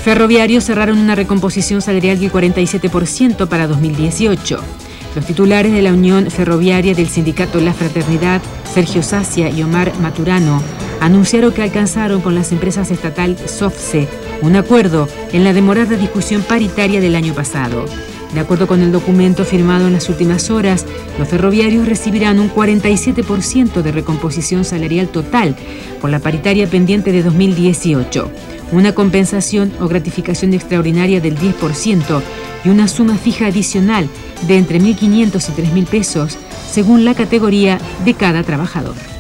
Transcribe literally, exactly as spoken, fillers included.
Ferroviarios cerraron una recomposición salarial del cuarenta y siete por ciento para dos mil dieciocho. Los titulares de la Unión Ferroviaria del sindicato La Fraternidad, Sergio Sacia y Omar Maturano, anunciaron que alcanzaron con las empresas estatal SOFCE un acuerdo en la demorada discusión paritaria del año pasado. De acuerdo con el documento firmado en las últimas horas, los ferroviarios recibirán un cuarenta y siete por ciento de recomposición salarial total por la paritaria pendiente de dos mil dieciocho, una compensación o gratificación extraordinaria del diez por ciento y una suma fija adicional de entre mil quinientos y tres mil pesos según la categoría de cada trabajador.